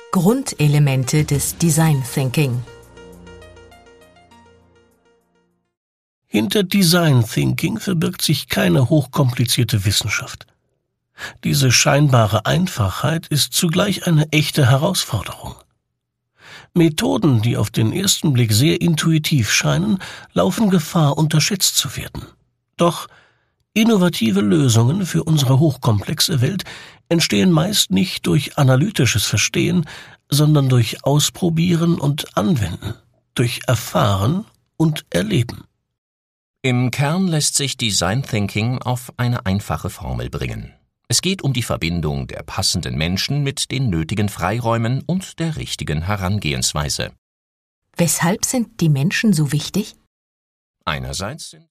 Grundelemente des Design Thinking. Hinter Design Thinking verbirgt sich keine hochkomplizierte Wissenschaft. Diese scheinbare Einfachheit ist zugleich eine echte Herausforderung. Methoden, die auf den ersten Blick sehr intuitiv scheinen, laufen Gefahr, unterschätzt zu werden. Doch innovative Lösungen für unsere hochkomplexe Welt entstehen meist nicht durch analytisches Verstehen, sondern durch Ausprobieren und Anwenden, durch Erfahren und Erleben. Im Kern lässt sich Design Thinking auf eine einfache Formel bringen. Es geht um die Verbindung der passenden Menschen mit den nötigen Freiräumen und der richtigen Herangehensweise. Weshalb sind die Menschen so wichtig? Einerseits sind